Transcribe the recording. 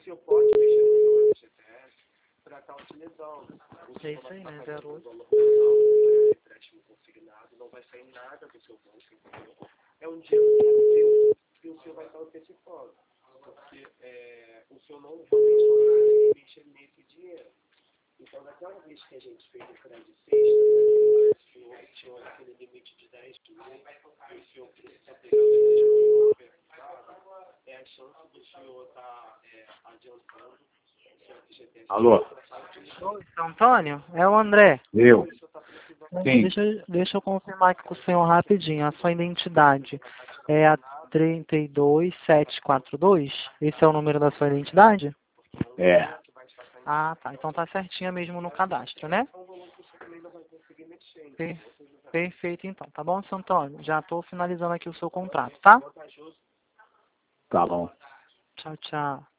senhor pode mexer no seu FGTS para estar utilizando. É isso aí, né? 08. Empréstimo consignado, não vai sair nada do seu banco, entendeu? É um dinheiro que é seu e o senhor vai estar antecipando. Porque o senhor não realmente não vai mexer nesse dinheiro. Então, naquela vez que a gente fez o crédito sexta, o senhor tinha aquele limite de 10 mil, e o senhor precisa pegar o dinheiro, é a chance do senhor estar adiantando o seu FGTS. Alô? Oi, seu Antônio? É o André. Eu? Sim. Deixa eu confirmar aqui com o senhor rapidinho. A sua identidade é a 32742? Esse é o número da sua identidade? É. Ah, tá. Então tá certinha mesmo no cadastro, né? Perfeito, então. Tá bom, seu Antônio? Já estou finalizando aqui o seu contrato, tá? Tá bom. Tchau, tchau.